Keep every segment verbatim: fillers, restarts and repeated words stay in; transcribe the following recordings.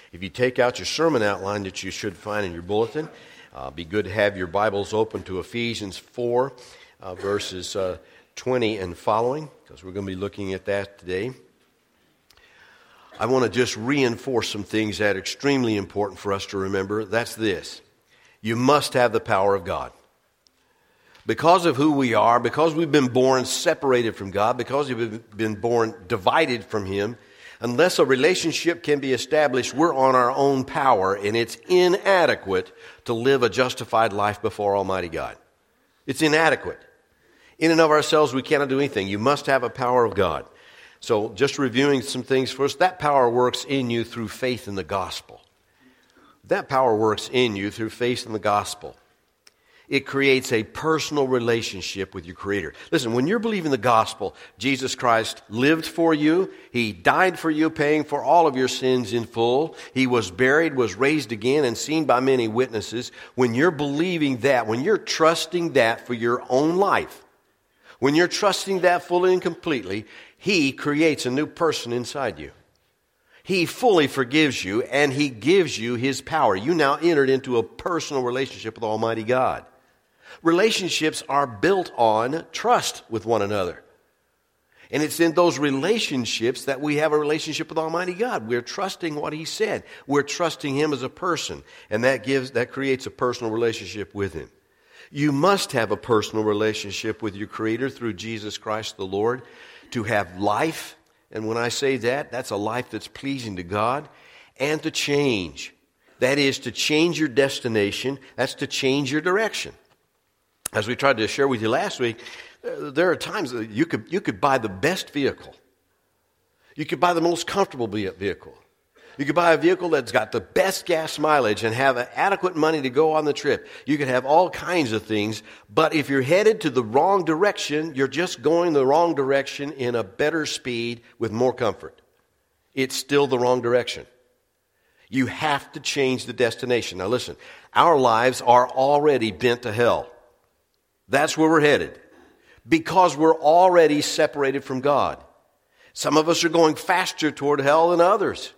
If you take out your sermon outline that you should find in your bulletin, uh, be good to have your Bibles open to Ephesians four, uh, verses uh, twenty and following, because we're going to be looking at that today. I want to just reinforce some things that are extremely important for us to remember. That's this. You must have the power of God. Because of who we are, because we've been born separated from God, because we've been born divided from Him, unless a relationship can be established, we're on our own power, and it's inadequate to live a justified life before Almighty God. It's inadequate. In and of ourselves, we cannot do anything. You must have a power of God. So just reviewing some things first, that power works in you through faith in the gospel. That power works in you through faith in the gospel. It creates a personal relationship with your Creator. Listen, when you're believing the gospel, Jesus Christ lived for you. He died for you, paying for all of your sins in full. He was buried, was raised again, and seen by many witnesses. When you're believing that, when you're trusting that for your own life, when you're trusting that fully and completely, He creates a new person inside you. He fully forgives you, and He gives you His power. You now entered into a personal relationship with Almighty God. Relationships are built on trust with one another. And it's in those relationships that we have a relationship with Almighty God. We're trusting what He said. We're trusting Him as a person. And that gives, that creates a personal relationship with Him. You must have a personal relationship with your Creator through Jesus Christ the Lord to have life. And when I say that, that's a life that's pleasing to God, and to change. That is to change your destination. That's to change your direction. As we tried to share with you last week, there are times that you could, you could buy the best vehicle. You could buy the most comfortable vehicle. You could buy a vehicle that's got the best gas mileage and have adequate money to go on the trip. You could have all kinds of things, but if you're headed to the wrong direction, you're just going the wrong direction in a better speed with more comfort. It's still the wrong direction. You have to change the destination. Now listen, our lives are already bent to hell. That's where we're headed, because we're already separated from God. Some of us are going faster toward hell than others,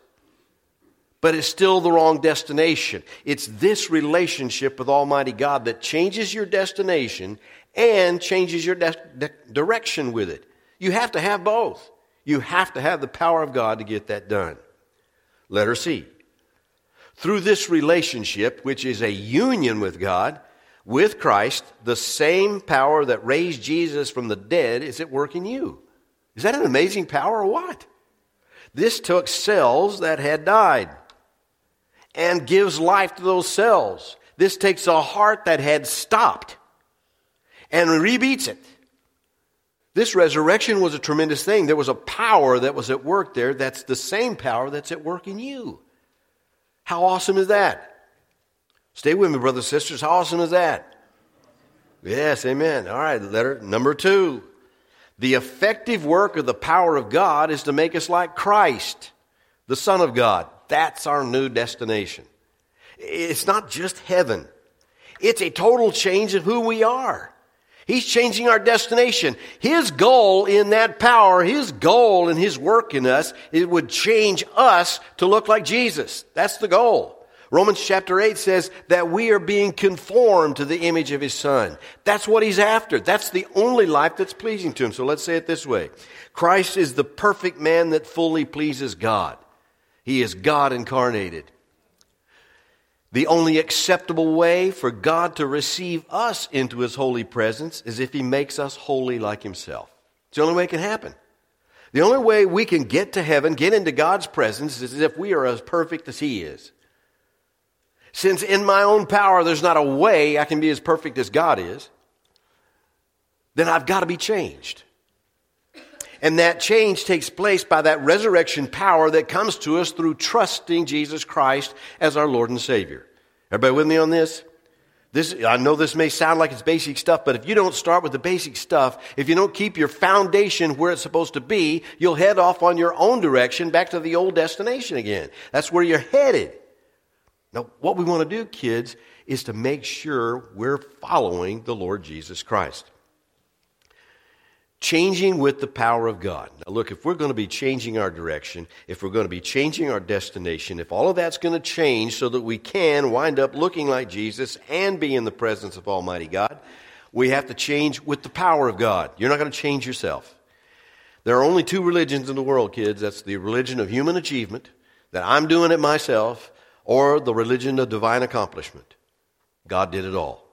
but it's still the wrong destination. It's this relationship with Almighty God that changes your destination and changes your de- de- direction with it. You have to have both. You have to have the power of God to get that done. Letter C. Through this relationship, which is a union with God, with Christ, the same power that raised Jesus from the dead is at work in you. Is that an amazing power or what? This took cells that had died and gives life to those cells. This takes a heart that had stopped and rebeats it. This resurrection was a tremendous thing. There was a power that was at work there that's the same power that's at work in you. How awesome is that? Stay with me, brothers and sisters. How awesome is that? Yes, amen. All right, letter number two. The effective work of the power of God is to make us like Christ, the Son of God. That's our new destination. It's not just heaven. It's a total change of who we are. He's changing our destination. His goal in that power, His goal in His work in us, it would change us to look like Jesus. That's the goal. Romans chapter eight says that we are being conformed to the image of His Son. That's what He's after. That's the only life that's pleasing to Him. So let's say it this way. Christ is the perfect man that fully pleases God. He is God incarnated. The only acceptable way for God to receive us into His holy presence is if He makes us holy like Himself. It's the only way it can happen. The only way we can get to heaven, get into God's presence, is if we are as perfect as He is. Since in my own power there's not a way I can be as perfect as God is, then I've got to be changed. And that change takes place by that resurrection power that comes to us through trusting Jesus Christ as our Lord and Savior. Everybody with me on this? This, I know this may sound like it's basic stuff, but if you don't start with the basic stuff, if you don't keep your foundation where it's supposed to be, you'll head off on your own direction back to the old destination again. That's where you're headed. Now, what we want to do, kids, is to make sure we're following the Lord Jesus Christ. Changing with the power of God. Now look, if we're going to be changing our direction, if we're going to be changing our destination, if all of that's going to change so that we can wind up looking like Jesus and be in the presence of Almighty God, we have to change with the power of God. You're not going to change yourself. There are only two religions in the world, kids. That's the religion of human achievement, that I'm doing it myself, or the religion of divine accomplishment. God did it all.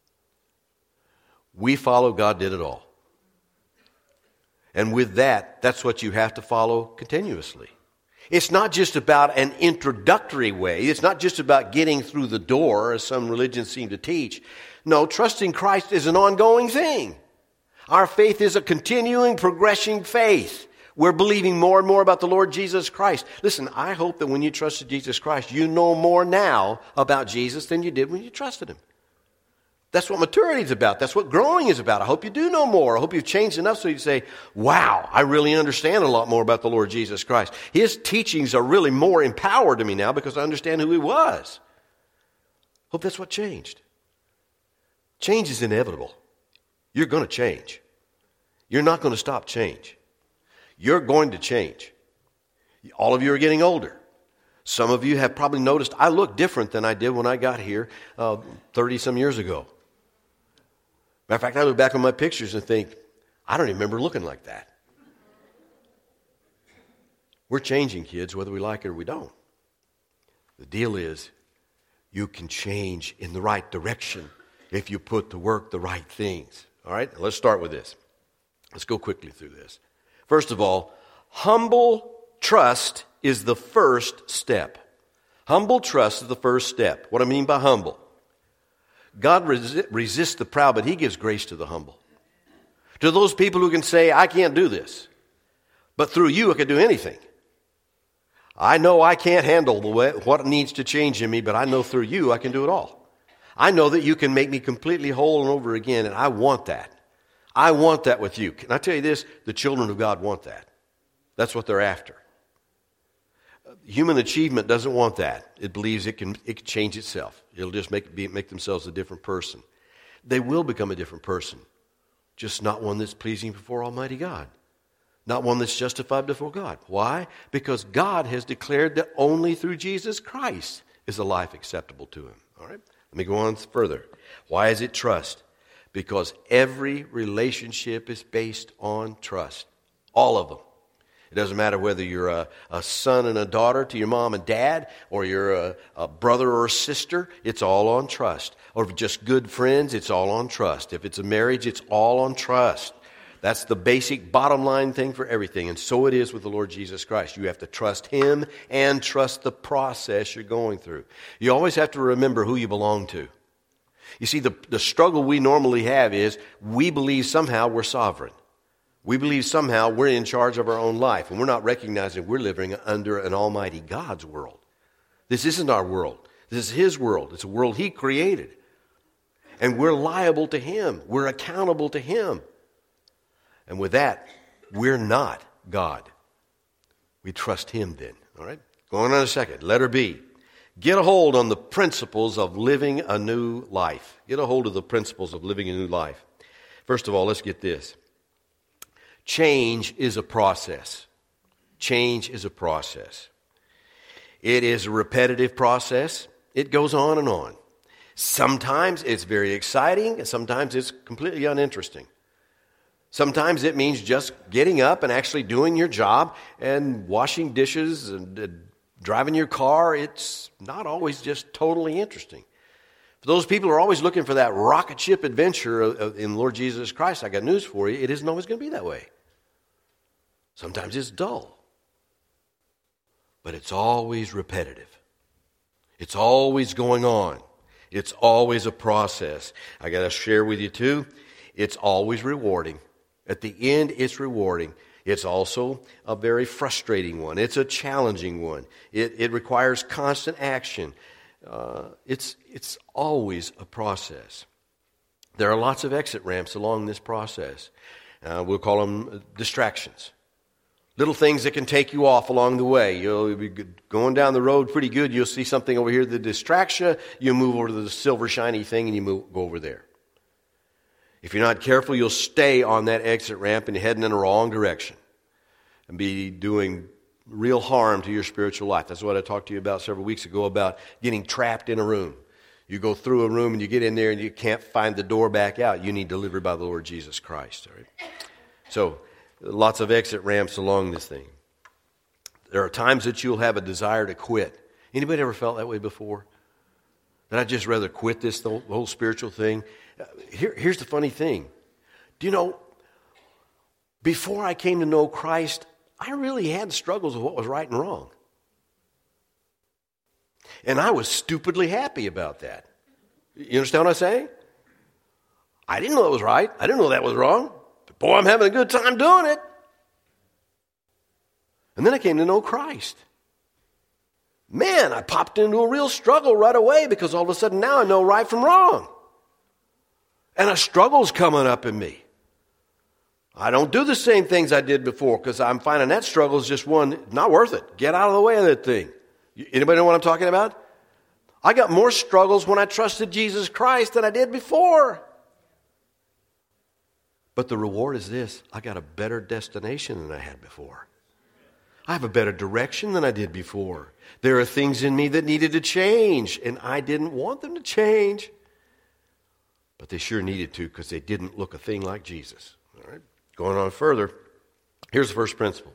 We follow God did it all. And with that, that's what you have to follow continuously. It's not just about an introductory way. It's not just about getting through the door, as some religions seem to teach. No, trusting Christ is an ongoing thing. Our faith is a continuing, progressing faith. We're believing more and more about the Lord Jesus Christ. Listen, I hope that when you trusted Jesus Christ, you know more now about Jesus than you did when you trusted Him. That's what maturity is about. That's what growing is about. I hope you do know more. I hope you've changed enough so you say, wow, I really understand a lot more about the Lord Jesus Christ. His teachings are really more empowered to me now because I understand who He was. Hope that's what changed. Change is inevitable. You're going to change. You're not going to stop change. You're going to change. All of you are getting older. Some of you have probably noticed I look different than I did when I got here uh, thirty-some years ago. Matter of fact, I look back on my pictures and think, I don't even remember looking like that. We're changing, kids, whether we like it or we don't. The deal is, you can change in the right direction if you put to work the right things. All right, let's start with this. Let's go quickly through this. First of all, humble trust is the first step. Humble trust is the first step. What I mean by humble. God resi- resists the proud, but He gives grace to the humble. To those people who can say, I can't do this, but through you I can do anything. I know I can't handle the way, what needs to change in me, but I know through you I can do it all. I know that you can make me completely whole and over again, and I want that. I want that with you. Can I tell you this? The children of God want that. That's what they're after. Human achievement doesn't want that. It believes it can it can change itself. It'll just make be, make themselves a different person. They will become a different person, just not one that's pleasing before Almighty God. Not one that's justified before God. Why? Because God has declared that only through Jesus Christ is a life acceptable to Him. All right? Let me go on further. Why is it trust? Because every relationship is based on trust. All of them. It doesn't matter whether you're a, a son and a daughter to your mom and dad, or you're a, a brother or a sister, it's all on trust. Or if you're just good friends, it's all on trust. If it's a marriage, it's all on trust. That's the basic bottom line thing for everything. And so it is with the Lord Jesus Christ. You have to trust Him and trust the process you're going through. You always have to remember who you belong to. You see, the, the struggle we normally have is we believe somehow we're sovereign. We believe somehow we're in charge of our own life, and we're not recognizing we're living under an almighty God's world. This isn't our world. This is His world. It's a world He created. And we're liable to Him. We're accountable to Him. And with that, we're not God. We trust Him then. All right? Going on a second. Letter B. Get a hold on the principles of living a new life. Get a hold of the principles of living a new life. First of all, let's get this. Change is a process. Change is a process. It is a repetitive process. It goes on and on. Sometimes it's very exciting, and sometimes it's completely uninteresting. Sometimes it means just getting up and actually doing your job and washing dishes and uh, driving your car. It's not always just totally interesting. For those people who are always looking for that rocket ship adventure in Lord Jesus Christ, I got news for you. It isn't always going to be that way. Sometimes it's dull. But it's always repetitive. It's always going on. It's always a process. I got to share with you too, it's always rewarding. At the end, it's rewarding. It's also a very frustrating one. It's a challenging one. It, it requires constant action. Uh, it's, it's always a process. There are lots of exit ramps along this process. Uh, we'll call them distractions. Little things that can take you off along the way. You'll be going down the road pretty good. You'll see something over here that distracts you. You move over to the silver shiny thing and you move, go over there. If you're not careful, you'll stay on that exit ramp and heading in the wrong direction and be doing real harm to your spiritual life. That's what I talked to you about several weeks ago, about getting trapped in a room. You go through a room and you get in there and you can't find the door back out. You need delivered by the Lord Jesus Christ. All right? So, lots of exit ramps along this thing. There are times that you'll have a desire to quit. Anybody ever felt that way before? That I'd just rather quit this the whole, the whole spiritual thing? Here, here's the funny thing. Do you know, before I came to know Christ, I really had struggles with what was right and wrong. And I was stupidly happy about that. You understand what I'm saying? I didn't know it was right. I didn't know that was wrong. But boy, I'm having a good time doing it. And then I came to know Christ. Man, I popped into a real struggle right away because all of a sudden now I know right from wrong. And a struggle's coming up in me. I don't do the same things I did before because I'm finding that struggle is just one, not worth it. Get out of the way of that thing. Anybody know what I'm talking about? I got more struggles when I trusted Jesus Christ than I did before. But the reward is this. I got a better destination than I had before. I have a better direction than I did before. There are things in me that needed to change, and I didn't want them to change. But they sure needed to because they didn't look a thing like Jesus. All right. Going on further, here's the first principle.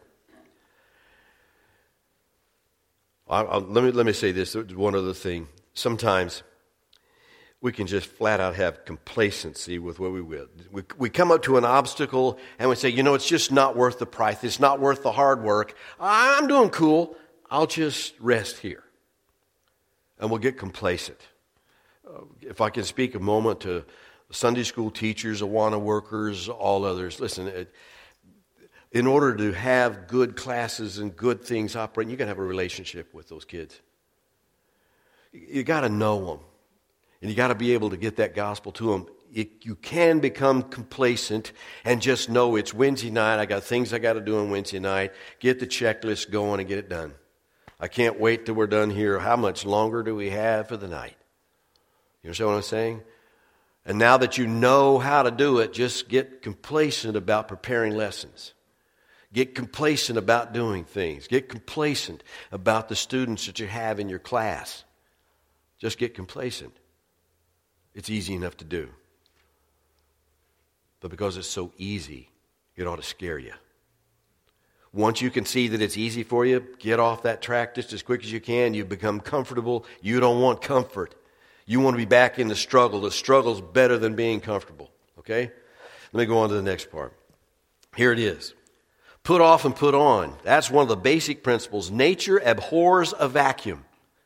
I'll, I'll, let me let me say this. One other thing. Sometimes we can just flat out have complacency with what we will. We, we come up to an obstacle and we say, you know, it's just not worth the price. It's not worth the hard work. I'm doing cool. I'll just rest here. And we'll get complacent. Uh, if I can speak a moment to Sunday school teachers, Awana workers, all others, listen, it, in order to have good classes and good things operating, you got to have a relationship with those kids. You got to know them. And you got to be able to get that gospel to them. It, you can become complacent and just know it's Wednesday night. I got things I got to do on Wednesday night. Get the checklist going and get it done. I can't wait till we're done here. How much longer do we have for the night? You understand what I'm saying? And now that you know how to do it, just get complacent about preparing lessons. Get complacent about doing things. Get complacent about the students that you have in your class. Just get complacent. It's easy enough to do. But because it's so easy, it ought to scare you. Once you can see that it's easy for you, get off that track just as quick as you can. You become comfortable. You don't want comfort. You want to be back in the struggle. The struggle's better than being comfortable. Okay? Let me go on to the next part. Here it is. Put off and put on. That's one of the basic principles. Nature abhors a vacuum.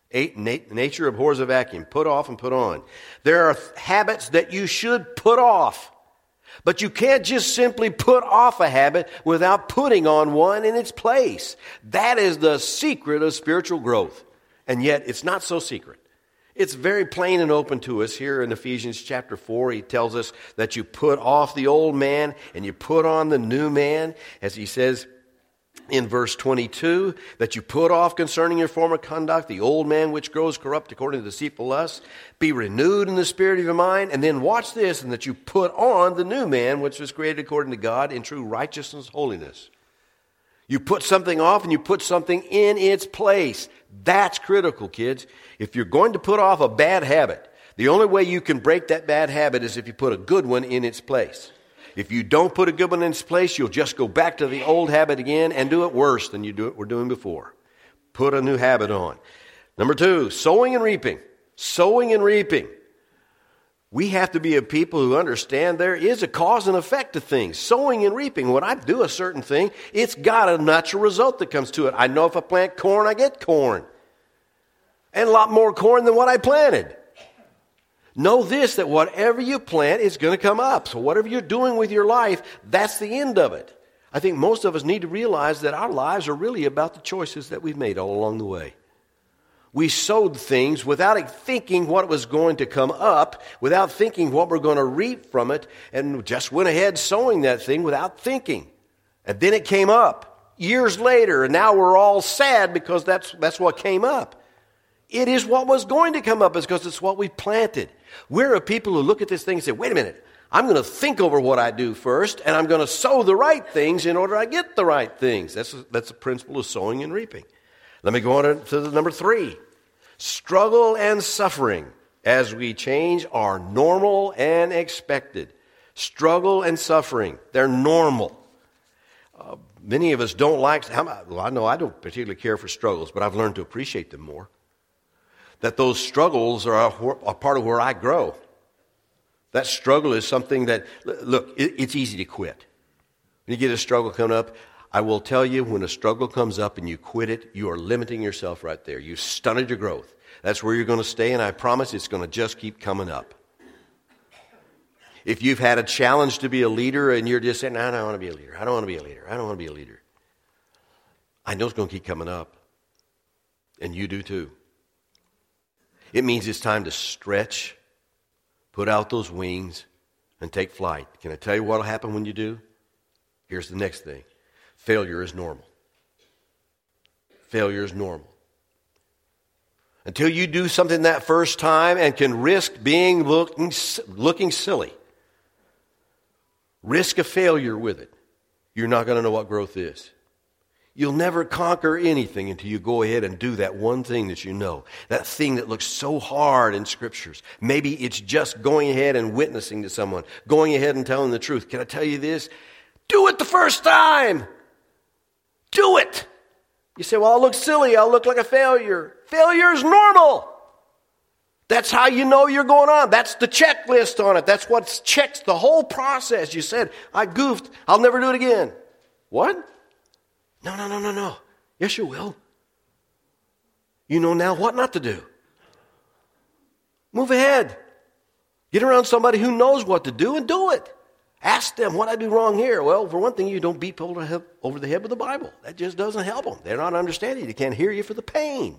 Nature abhors a vacuum. Put off and put on. There are habits that you should put off. But you can't just simply put off a habit without putting on one in its place. That is the secret of spiritual growth. And yet, it's not so secret. It's very plain and open to us here in Ephesians chapter four. He tells us that you put off the old man and you put on the new man, as he says in verse twenty-two, that you put off concerning your former conduct the old man which grows corrupt according to deceitful lusts. Be renewed in the spirit of your mind. And then watch this, and that you put on the new man which was created according to God in true righteousness and holiness. You put something off and you put something in its place. That's critical, kids. If you're going to put off a bad habit, the only way you can break that bad habit is if you put a good one in its place. If you don't put a good one in its place, you'll just go back to the old habit again and do it worse than you do it, were doing before. Put a new habit on. Number two, sowing and reaping. Sowing and reaping. We have to be a people who understand there is a cause and effect to things. Sowing and reaping. When I do a certain thing, it's got a natural result that comes to it. I know if I plant corn, I get corn. And a lot more corn than what I planted. Know this, that whatever you plant is going to come up. So whatever you're doing with your life, that's the end of it. I think most of us need to realize that our lives are really about the choices that we've made all along the way. We sowed things without thinking what was going to come up, without thinking what we're going to reap from it, and just went ahead sowing that thing without thinking. And then it came up years later, and now we're all sad because that's, that's what came up. It is what was going to come up, is because it's what we planted. We're a people who look at this thing and say, wait a minute, I'm going to think over what I do first, and I'm going to sow the right things in order I get the right things. That's a, that's a principle of sowing and reaping. Let me go on to, to the number three. Struggle and suffering as we change are normal and expected. Struggle and suffering, they're normal. Uh, many of us don't like, well, I know I don't particularly care for struggles, but I've learned to appreciate them more. That those struggles are a, a part of where I grow. That struggle is something that, look, it, it's easy to quit. When you get a struggle coming up, I will tell you, when a struggle comes up and you quit it, you are limiting yourself right there. You've stunted your growth. That's where you're going to stay, and I promise it's going to just keep coming up. If you've had a challenge to be a leader and you're just saying, no, I don't want to be a leader. I don't want to be a leader. I don't want to be a leader. I know it's going to keep coming up. And you do too. It means it's time to stretch, put out those wings, and take flight. Can I tell you what will happen when you do? Here's the next thing. Failure is normal. Failure is normal. Until you do something that first time and can risk being looking, looking silly, risk a failure with it, you're not going to know what growth is. You'll never conquer anything until you go ahead and do that one thing that you know, that thing that looks so hard in Scriptures. Maybe it's just going ahead and witnessing to someone, going ahead and telling the truth. Can I tell you this? Do it the first time. Do it. You say, well, I'll look silly. I'll look like a failure. Failure is normal. That's how you know you're going on. That's the checklist on it. That's what checks the whole process. You said, I goofed. I'll never do it again. What? No, no, no, no, no. Yes, you will. You know now what not to do. Move ahead. Get around somebody who knows what to do and do it. Ask them, what I do wrong here? Well, for one thing, you don't beat people over the head with the Bible. That just doesn't help them. They're not understanding. They can't hear you for the pain.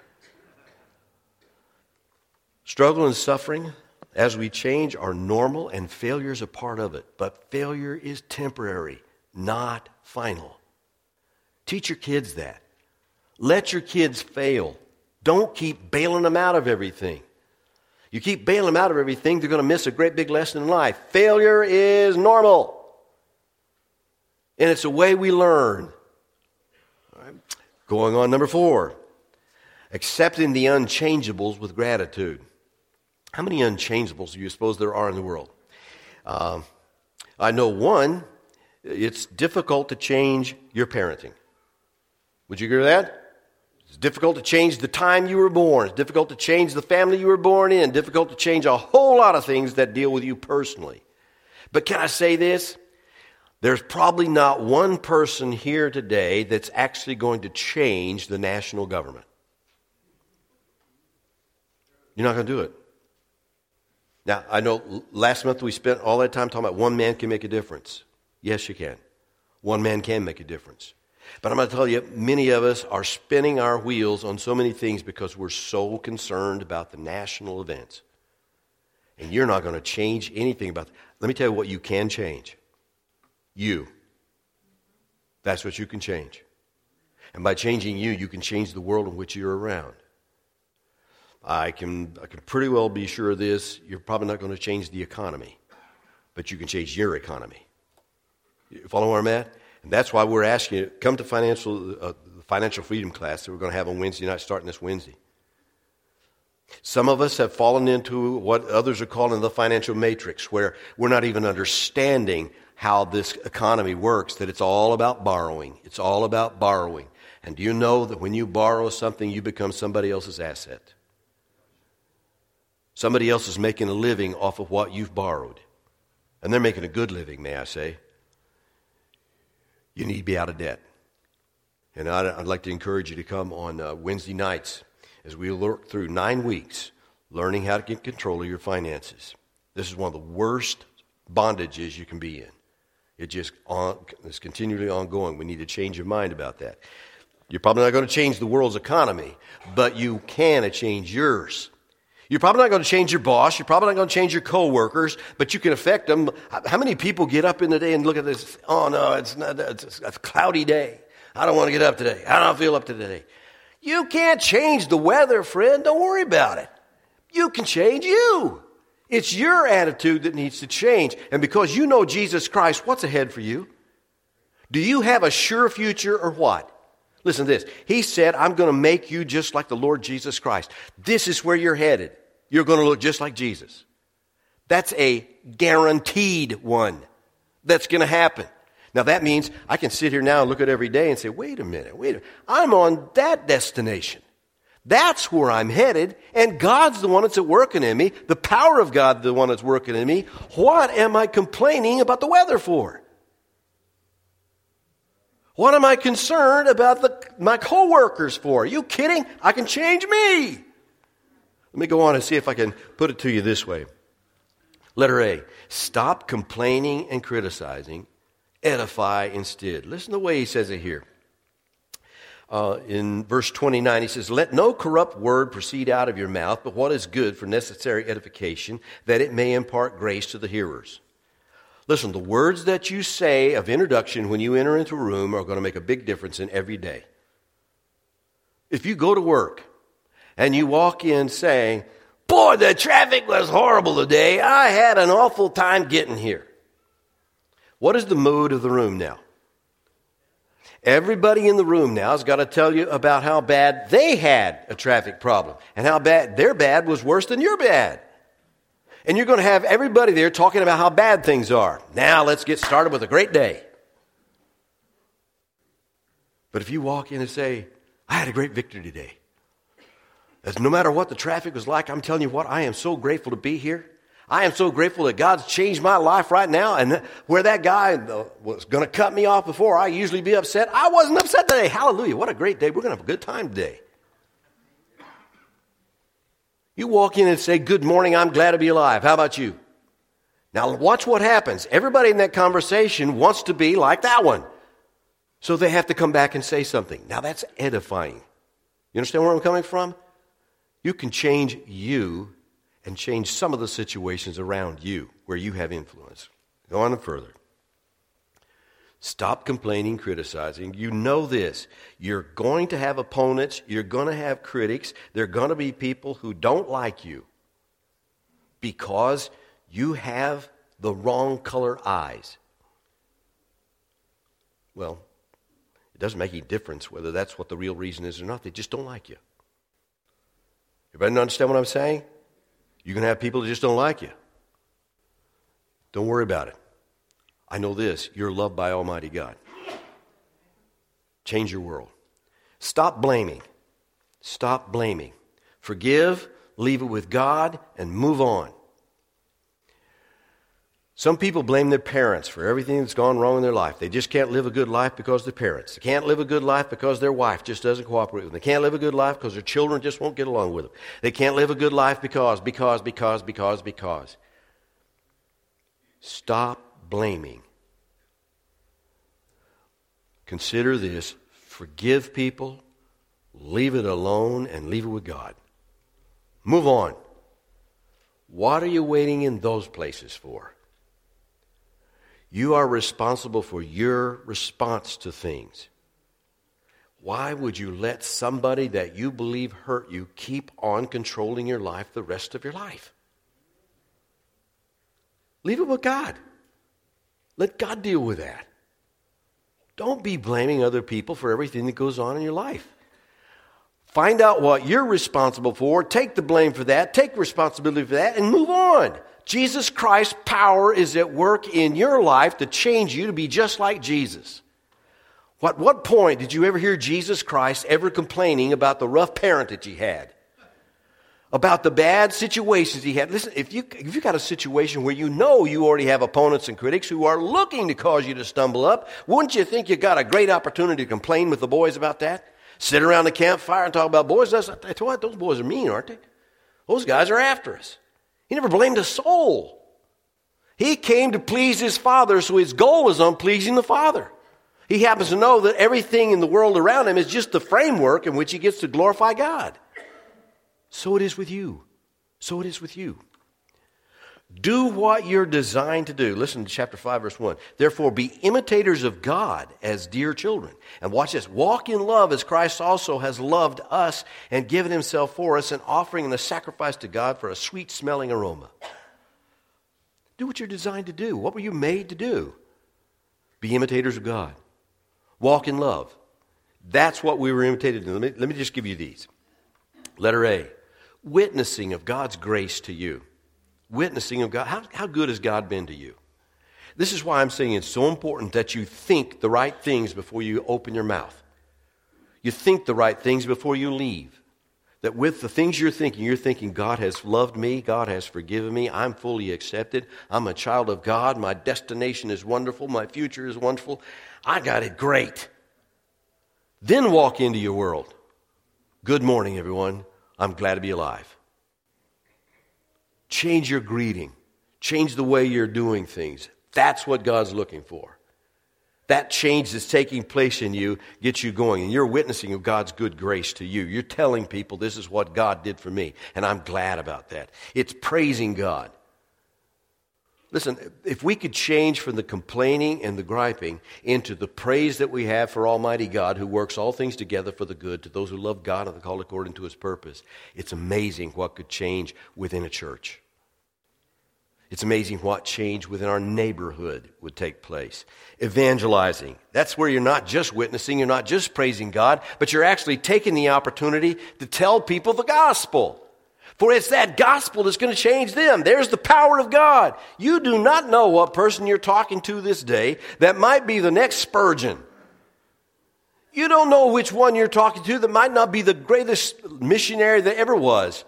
Struggle and suffering, as we change, are normal, and failure is a part of it. But failure is temporary, not final. Teach your kids that. Let your kids fail. Don't keep bailing them out of everything. You keep bailing them out of everything, they're going to miss a great big lesson in life. Failure is normal. And it's a way we learn. All right. Going on, number four. Accepting the unchangeables with gratitude. How many unchangeables do you suppose there are in the world? Um, I know one, it's difficult to change your parenting. Would you agree with that? It's difficult to change the time you were born. It's difficult to change the family you were born in. Difficult to change a whole lot of things that deal with you personally. But can I say this? There's probably not one person here today that's actually going to change the national government. You're not going to do it. Now, I know last month we spent all that time talking about one man can make a difference. Yes, you can. One man can make a difference. But I'm going to tell you, many of us are spinning our wheels on so many things because we're so concerned about the national events. And you're not going to change anything about that. Let me tell you what you can change. You. That's what you can change. And by changing you, you can change the world in which you're around. I can, I can pretty well be sure of this. You're probably not going to change the economy, but you can change your economy. You follow where I'm at? And that's why we're asking you, come to financial, uh, the financial freedom class that we're going to have on Wednesday night, starting this Wednesday. Some of us have fallen into what others are calling the financial matrix, where we're not even understanding how this economy works, that it's all about borrowing. It's all about borrowing. And do you know that when you borrow something, you become somebody else's asset? Somebody else is making a living off of what you've borrowed. And they're making a good living, may I say. You need to be out of debt. And I'd, I'd like to encourage you to come on uh, Wednesday nights as we work through nine weeks learning how to get control of your finances. This is one of the worst bondages you can be in. It just on, is continually ongoing. We need to change your mind about that. You're probably not going to change the world's economy, but you can change yours. You're probably not going to change your boss. You're probably not going to change your coworkers, but you can affect them. How many people get up in the day and look at this? Oh, no, it's, not, it's a cloudy day. I don't want to get up today. I don't feel up today. You can't change the weather, friend. Don't worry about it. You can change you. It's your attitude that needs to change. And because you know Jesus Christ, what's ahead for you? Do you have a sure future or what? Listen to this. He said, I'm going to make you just like the Lord Jesus Christ. This is where you're headed. You're going to look just like Jesus. That's a guaranteed one that's going to happen. Now that means I can sit here now and look at every day and say, wait a minute, wait a minute. I'm on that destination. That's where I'm headed, and God's the one that's at working in me. The power of God, the one that's working in me. What am I complaining about the weather for? What am I concerned about the, my coworkers for? Are you kidding? I can change me. Let me go on and see if I can put it to you this way. Letter A, stop complaining and criticizing. Edify instead. Listen to the way he says it here. Uh, in verse twenty-nine, he says, let no corrupt word proceed out of your mouth, but what is good for necessary edification, that it may impart grace to the hearers. Listen, the words that you say of introduction when you enter into a room are going to make a big difference in every day. If you go to work and you walk in saying, boy, the traffic was horrible today. I had an awful time getting here. What is the mood of the room now? Everybody in the room now has got to tell you about how bad they had a traffic problem and how bad their bad was worse than your bad. And you're going to have everybody there talking about how bad things are. Now let's get started with a great day. But if you walk in and say, I had a great victory today. As no matter what the traffic was like, I'm telling you what, I am so grateful to be here. I am so grateful that God's changed my life right now. And where that guy was going to cut me off before, I usually be upset. I wasn't upset today. Hallelujah. What a great day. We're going to have a good time today. You walk in and say, good morning, I'm glad to be alive. How about you? Now watch what happens. Everybody in that conversation wants to be like that one. So they have to come back and say something. Now that's edifying. You understand where I'm coming from? You can change you and change some of the situations around you where you have influence. Go on further. Stop complaining, criticizing. You know this. You're going to have opponents. You're going to have critics. There are going to be people who don't like you because you have the wrong color eyes. Well, it doesn't make any difference whether that's what the real reason is or not. They just don't like you. Everybody understand what I'm saying? You're going to have people that just don't like you. Don't worry about it. I know this. You're loved by Almighty God. Change your world. Stop blaming. Stop blaming. Forgive, leave it with God, and move on. Some people blame their parents for everything that's gone wrong in their life. They just can't live a good life because they're parents. They can't live a good life because their wife just doesn't cooperate with them. They can't live a good life because their children just won't get along with them. They can't live a good life because, because, because, because, because. Stop blaming. Consider this. Forgive people, leave it alone, and leave it with God. Move on. What are you waiting in those places for? You are responsible for your response to things. Why would you let somebody that you believe hurt you keep on controlling your life the rest of your life? Leave it with God. Let God deal with that. Don't be blaming other people for everything that goes on in your life. Find out what you're responsible for. Take the blame for that. Take responsibility for that and move on. Jesus Christ's power is at work in your life to change you to be just like Jesus. What, what point did you ever hear Jesus Christ ever complaining about the rough parent that he had? About the bad situations he had? Listen, if you, if you've got a situation where you know you already have opponents and critics who are looking to cause you to stumble up, wouldn't you think you got a great opportunity to complain with the boys about that? Sit around the campfire and talk about, boys, that's, that's what, those boys are mean, aren't they? Those guys are after us. He never blamed a soul. He came to please his Father, so his goal was on pleasing the Father. He happens to know that everything in the world around him is just the framework in which he gets to glorify God. So it is with you. So it is with you. Do what you're designed to do. Listen to chapter five, verse one. Therefore, be imitators of God as dear children. And watch this. Walk in love as Christ also has loved us and given himself for us, an offering and a sacrifice to God for a sweet-smelling aroma. Do what you're designed to do. What were you made to do? Be imitators of God. Walk in love. That's what we were imitated to do. Let me, let me just give you these. Letter A, witnessing of God's grace to you. Witnessing of God. How, how good has God been to you? This is why I'm saying it's so important that you think the right things before you open your mouth. You think the right things before you leave. That with the things you're thinking, you're thinking, God has loved me, God has forgiven me, I'm fully accepted, I'm a child of God, my destination is wonderful, my future is wonderful, I got it great. Then walk into your world. Good morning, everyone. I'm glad to be alive. Change your greeting. Change the way you're doing things. That's what God's looking for. That change that's taking place in you gets you going, and you're witnessing of God's good grace to you. You're telling people this is what God did for me, and I'm glad about that. It's praising God. Listen, if we could change from the complaining and the griping into the praise that we have for Almighty God, who works all things together for the good to those who love God and are called according to His purpose, it's amazing what could change within a church. It's amazing what change within our neighborhood would take place. Evangelizing. That's where you're not just witnessing, you're not just praising God, but you're actually taking the opportunity to tell people the gospel. For it's that gospel that's going to change them. There's the power of God. You do not know what person you're talking to this day that might be the next Spurgeon. You don't know which one you're talking to that might not be the greatest missionary that ever was.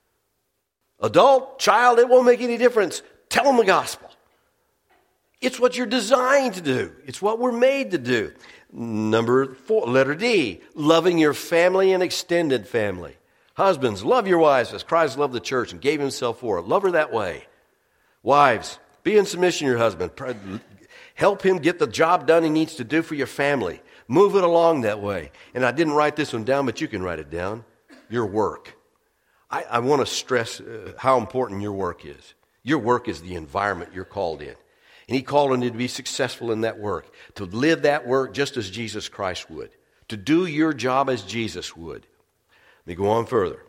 Adult, child, it won't make any difference. Tell them the gospel. It's what you're designed to do. It's what we're made to do. Number four, letter D, loving your family and extended family. Husbands, love your wives as Christ loved the church and gave himself for it. Love her that way. Wives, be in submission to your husband. Help him get the job done he needs to do for your family. Move it along that way. And I didn't write this one down, but you can write it down. Your work. I, I want to stress uh, how important your work is. Your work is the environment you're called in. And He called on you to be successful in that work, to live that work just as Jesus Christ would, to do your job as Jesus would. Let me go on further.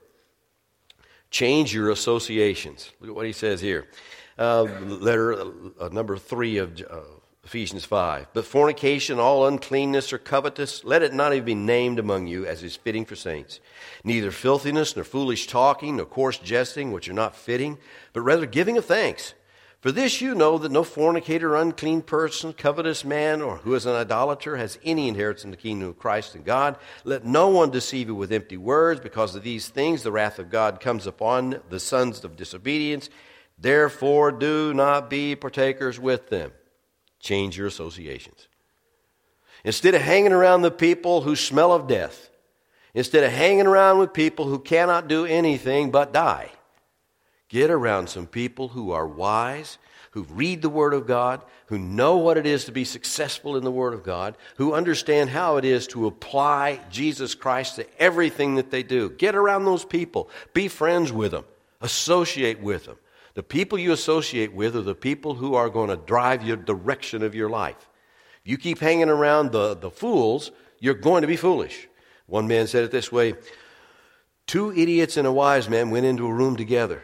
Change your associations. Look at what he says here. Uh, letter uh, number three of uh, Ephesians five. But fornication, all uncleanness or covetous, let it not even be named among you as is fitting for saints. Neither filthiness, nor foolish talking, nor coarse jesting, which are not fitting, but rather giving of thanks. For this you know that no fornicator, unclean person, covetous man, or who is an idolater has any inheritance in the kingdom of Christ and God. Let no one deceive you with empty words, because of these things the wrath of God comes upon the sons of disobedience. Therefore do not be partakers with them. Change your associations. Instead of hanging around the people who smell of death, instead of hanging around with people who cannot do anything but die, get around some people who are wise, who read the Word of God, who know what it is to be successful in the Word of God, who understand how it is to apply Jesus Christ to everything that they do. Get around those people. Be friends with them. Associate with them. The people you associate with are the people who are going to drive your direction of your life. If you keep hanging around the, the fools, you're going to be foolish. One man said it this way: two idiots and a wise man went into a room together.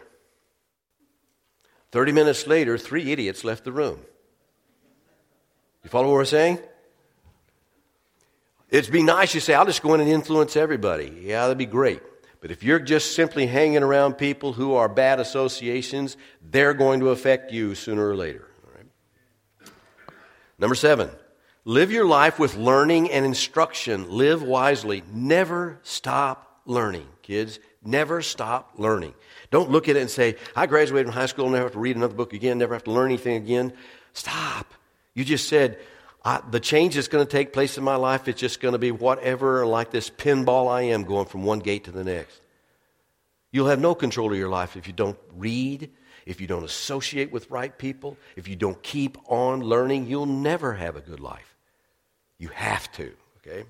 Thirty minutes later, three idiots left the room. You follow what we're saying? It'd be nice you say, I'll just go in and influence everybody. Yeah, that'd be great. But if you're just simply hanging around people who are bad associations, they're going to affect you sooner or later. All right? Number seven, live your life with learning and instruction. Live wisely. Never stop learning, kids. Never stop learning. Don't look at it and say, I graduated from high school, never have to read another book again, never have to learn anything again. Stop. You just said, I, the change that's going to take place in my life, it's just going to be whatever, like this pinball I am, going from one gate to the next. You'll have no control of your life if you don't read, if you don't associate with right people, if you don't keep on learning. You'll never have a good life. You have to, okay?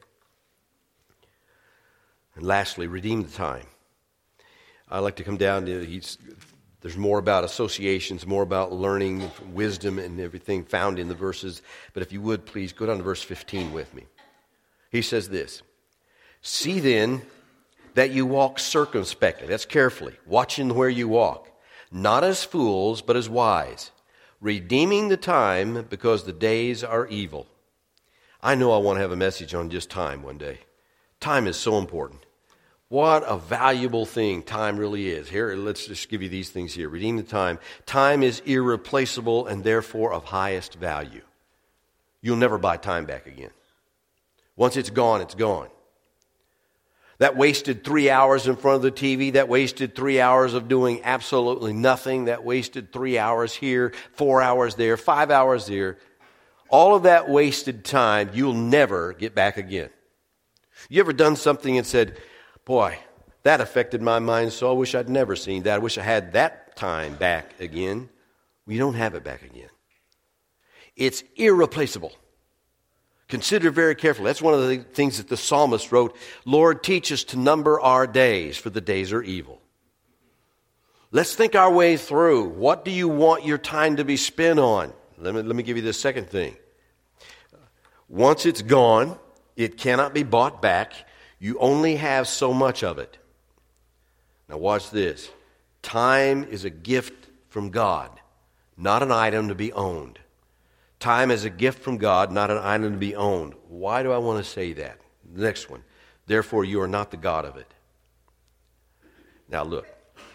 And lastly, redeem the time. I like to come down to, he's, there's more about associations, more about learning, wisdom, and everything found in the verses. But if you would, please go down to verse fifteen with me. He says this: see then that you walk circumspectly. That's carefully, watching where you walk. Not as fools, but as wise. redeeming the time because the days are evil. I know I want to have a message on just time one day. Time is so important. What a valuable thing time really is. Here, let's just give you these things here. Redeem the time. Time is irreplaceable and therefore of highest value. You'll never buy time back again. Once it's gone, it's gone. That wasted three hours in front of the T V, that wasted three hours of doing absolutely nothing, that wasted three hours here, four hours there, five hours there. All of that wasted time, you'll never get back again. You ever done something and said, boy, that affected my mind, so I wish I'd never seen that. I wish I had that time back again. We don't have it back again. It's irreplaceable. Consider very carefully. That's one of the things that the psalmist wrote. Lord, teach us to number our days, for the days are evil. Let's think our way through. What do you want your time to be spent on? Let me, let me give you the second thing. Once it's gone, it cannot be bought back. You only have so much of it. Now watch this. Time is a gift from God, not an item to be owned. Time is a gift from God, not an item to be owned. Why do I want to say that? The next one. Therefore, you are not the God of it. Now look.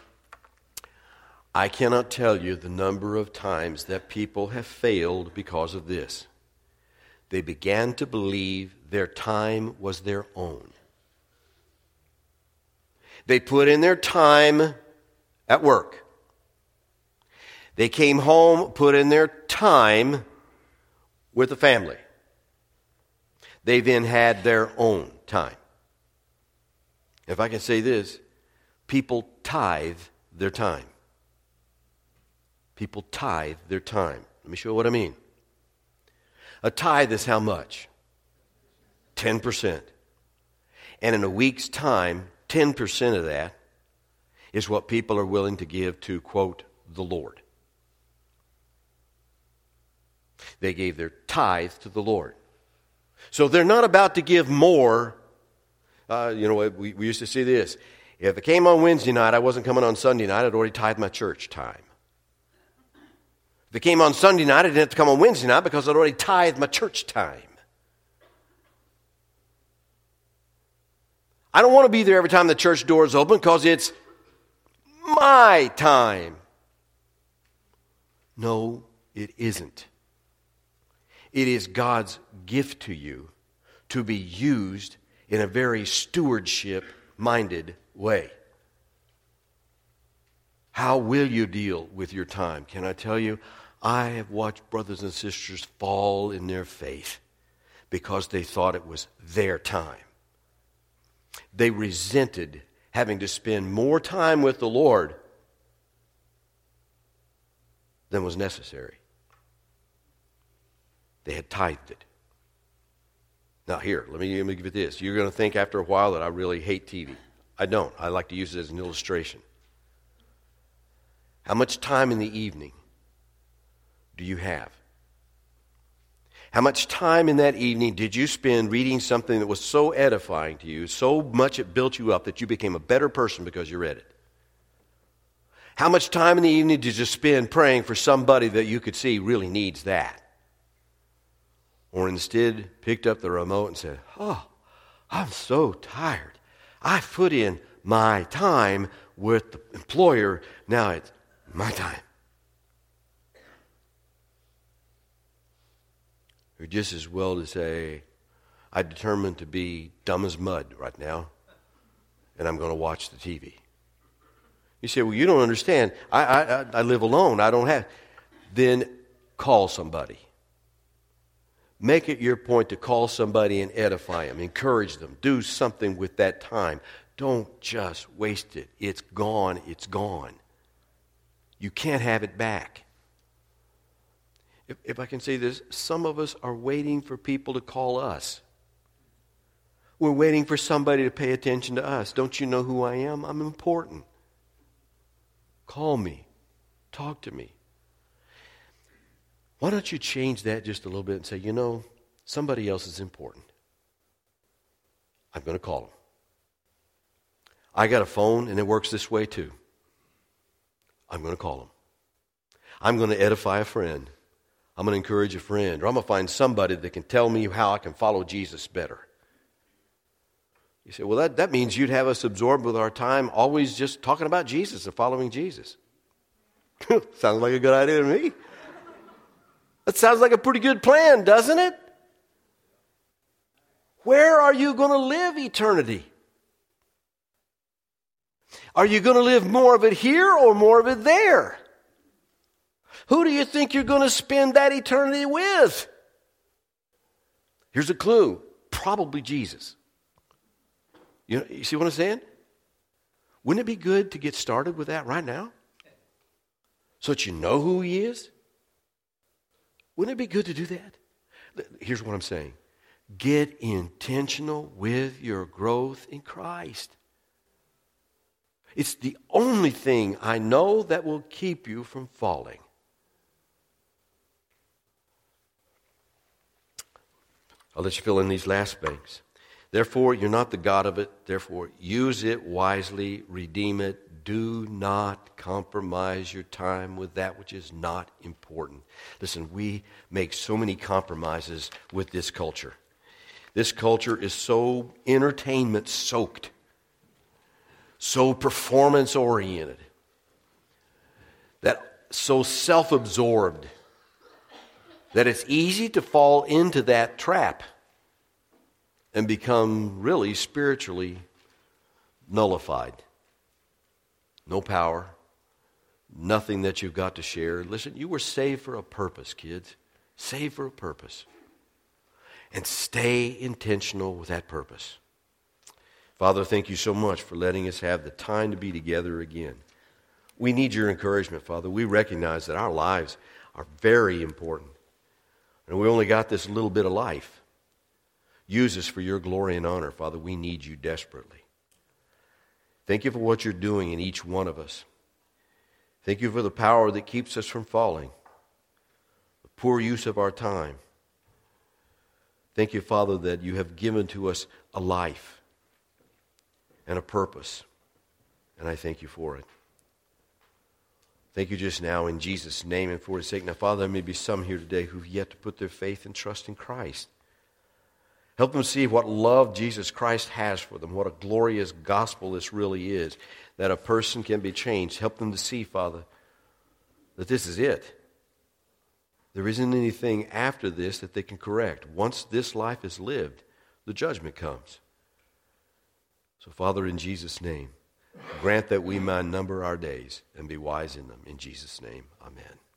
I cannot tell you the number of times that people have failed because of this. They began to believe their time was their own. They put in their time at work. They came home, put in their time with the family. They then had their own time. If I can say this, people tithe their time. People tithe their time. Let me show you what I mean. A tithe is how much? ten percent. And in a week's time, ten percent of that is what people are willing to give to, quote, the Lord. They gave their tithe to the Lord. So they're not about to give more. Uh, you know, we, we used to see this. If it came on Wednesday night, I wasn't coming on Sunday night. I'd already tithed my church time. If it came on Sunday night, I didn't have to come on Wednesday night because I'd already tithed my church time. I don't want to be there every time the church door is open because it's my time. No, it isn't. It is God's gift to you to be used in a very stewardship-minded way. How will you deal with your time? Can I tell you, I have watched brothers and sisters fall in their faith because they thought it was their time. They resented having to spend more time with the Lord than was necessary. They had tithed it. Now here, let me, let me give you this. You're going to think after a while that I really hate T V. I don't. I like to use it as an illustration. How much time in the evening do you have? How much time in that evening did you spend reading something that was so edifying to you, so much it built you up that you became a better person because you read it? How much time in the evening did you spend praying for somebody that you could see really needs that? Or instead picked up the remote and said, oh, I'm so tired. I put in my time with the employer. Now it's my time. Or just as well to say, I determined to be dumb as mud right now, and I'm going to watch the T V. You say, well, you don't understand. I, I, I live alone. I don't have. Then call somebody. Make it your point to call somebody and edify them, encourage them, do something with that time. Don't just waste it. It's gone, it's gone. You can't have it back. If, if I can say this, some of us are waiting for people to call us. We're waiting for somebody to pay attention to us. Don't you know who I am? I'm important. Call me. Talk to me. Why don't you change that just a little bit and say, you know, somebody else is important. I'm going to call them. I got a phone and it works this way too. I'm going to call them. I'm going to edify a friend. I'm going to encourage a friend. Or I'm going to find somebody that can tell me how I can follow Jesus better. You say, well, that, that means you'd have us absorbed with our time always just talking about Jesus and following Jesus. Sounds like a good idea to me. That sounds like a pretty good plan, doesn't it? Where are you going to live eternity? Are you going to live more of it here or more of it there? Who do you think you're going to spend that eternity with? Here's a clue. Probably Jesus. You know, you see what I'm saying? Wouldn't it be good to get started with that right now? So that you know who he is? Wouldn't it be good to do that? Here's what I'm saying. Get intentional with your growth in Christ. It's the only thing I know that will keep you from falling. I'll let you fill in these last things. Therefore, you're not the God of it. Therefore, use it wisely, redeem it. Do not compromise your time with that which is not important. Listen, we make so many compromises with this culture. This culture is so entertainment-soaked, so performance-oriented, that so self-absorbed, that it's easy to fall into that trap and become really spiritually nullified. No power, nothing that you've got to share. Listen, you were saved for a purpose, kids. Saved for a purpose. And stay intentional with that purpose. Father, thank you so much for letting us have the time to be together again. We need your encouragement, Father. We recognize that our lives are very important. And we only got this little bit of life. Use us for your glory and honor, Father. We need you desperately. Thank you for what you're doing in each one of us. Thank you for the power that keeps us from falling. The poor use of our time. Thank you, Father, that you have given to us a life and a purpose. And I thank you for it. Thank you just now in Jesus' name and for his sake. Now, Father, there may be some here today who've yet to put their faith and trust in Christ. Help them see what love Jesus Christ has for them, what a glorious gospel this really is, that a person can be changed. Help them to see, Father, that this is it. There isn't anything after this that they can correct. Once this life is lived, the judgment comes. So, Father, in Jesus' name, grant that we might number our days and be wise in them. In Jesus' name, amen.